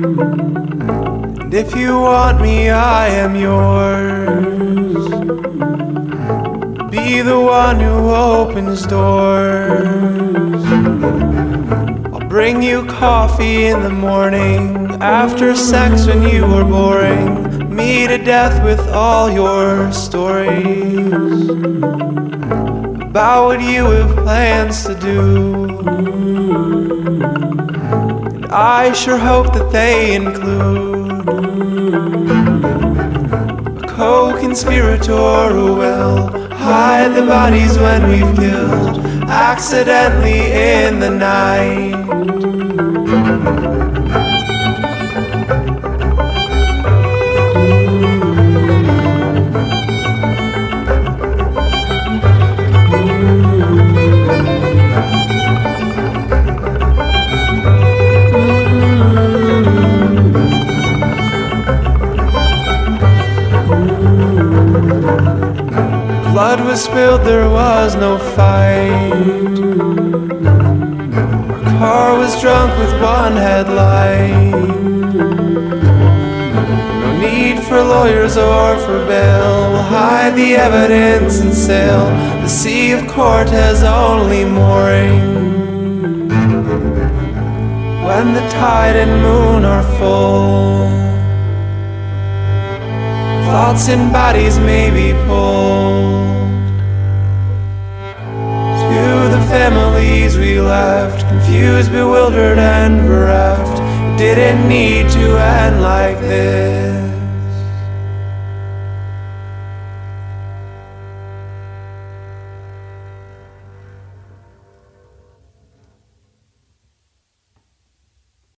And if you want me, I am yours. Be the one who opens doors. I'll bring you coffee in the morning, after sex when you were boring me to death with all your stories about what you have plans to do. And I sure hope that they include a co-conspirator who will hide the bodies when we've killed accidentally in the night. Blood was spilled, there was no fight. Our car was drunk with one headlight. No need for lawyers or for bail. We'll hide the evidence and sail the sea of court has only mooring when the tide and moon are full. Thoughts and bodies may be pulled to the families we left, confused, bewildered, and bereft. It didn't need to end like